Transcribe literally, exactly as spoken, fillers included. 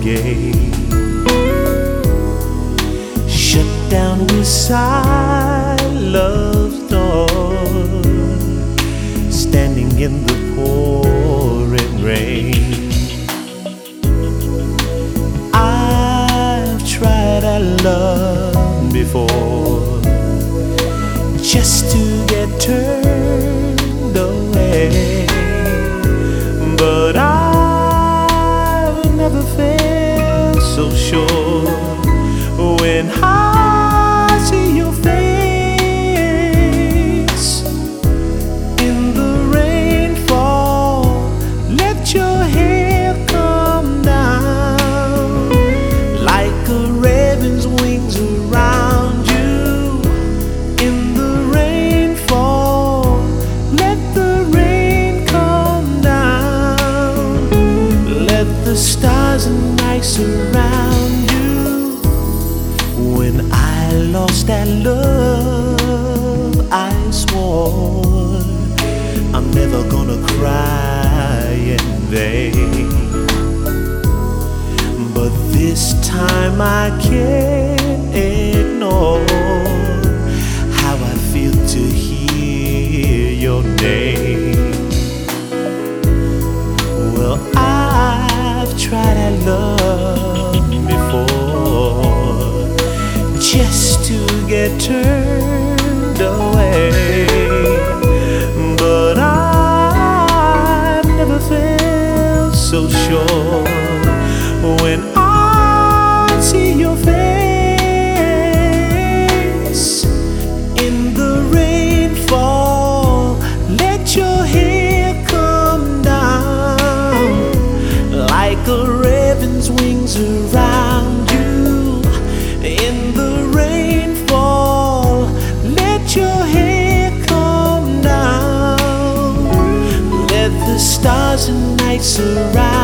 gate. Shut down beside love's door, standing in the pouring rain. I've tried our love before, just to get turned away, but I've never felt so sure when I see your face in the rainfall. Let your hair come down like a raven's wings around you. In the rainfall, let the rain come down. Let the stars and night surround you. When I lost that love, I swore I'm never gonna cry in vain. But this time I can't ignore how I feel to hear your name. Well, I've tried that love before, just to get turned away, but I've never felt so sure when I see your face in the rainfall. Let your hair come down like a raven's wings around you. In the rainfall, let your hair come down. Let the stars and night surround